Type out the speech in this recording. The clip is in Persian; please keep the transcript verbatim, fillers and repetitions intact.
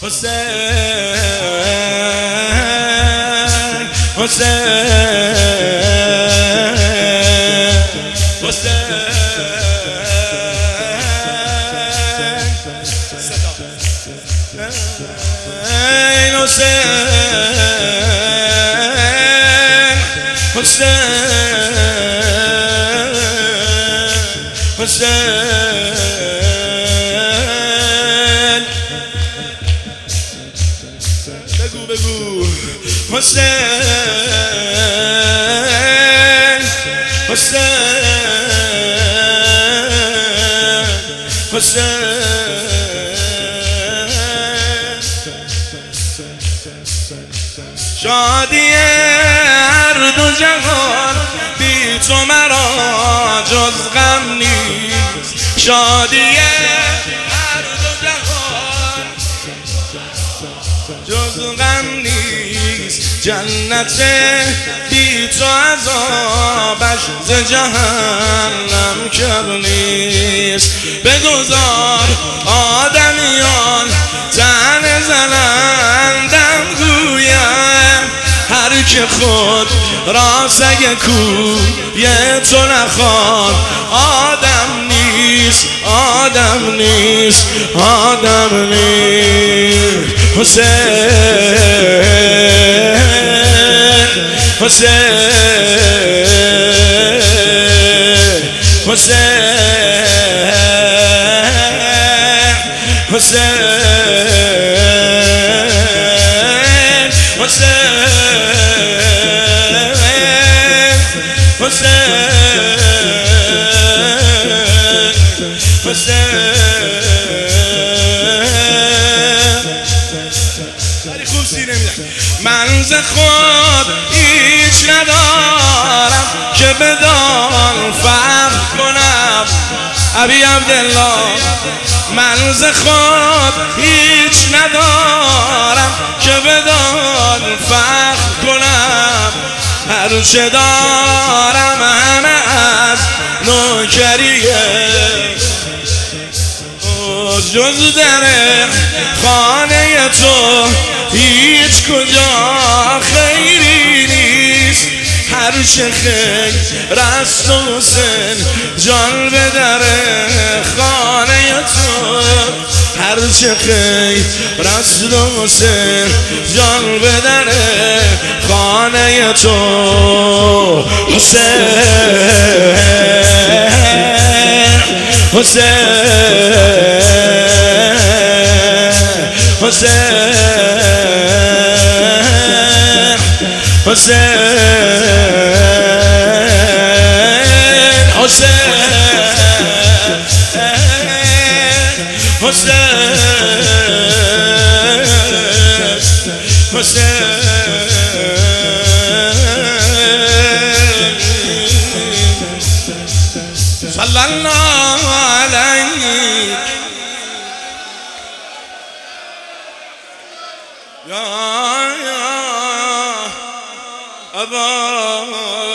حسین حسین حسین حسین حسین بگو بگو حسین حسین حسین شادی هر دو جهان بی تو مرا جز غم نیست شادی هر دو جهان جز غم نیست جنت بی تو عذابش ز جهنم کم نیست بگذار آدمیان تن زنندم گویم هر که خود را سگ کوی تو نخواد آدم نیست آدم نیست آدم نیست حسین حسین حسین حسین من ز خود هیچ ندارم که بدان فخر کنم ابی عبدالله من ز خود هیچ ندارم که بدان فخر کنم هر چه دارم همه از نوکریه جز در خانه تو هیچ کجا خیری نیست هر چه خیر است و حسین جان به در خانه تو هر چه خیر است و حسین جان به در خانه تو حسین حسین حسین حسین حسین حسین حسین صلی الله علیه یا یا ابا